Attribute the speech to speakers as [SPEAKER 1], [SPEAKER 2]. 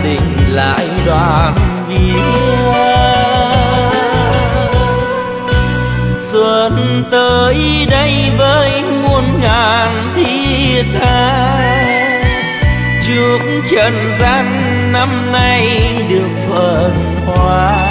[SPEAKER 1] đình lại đoàn viên. Xuân tới đây với muôn ngàn thiết tha, chúc trần gian năm nay được phồn hoa.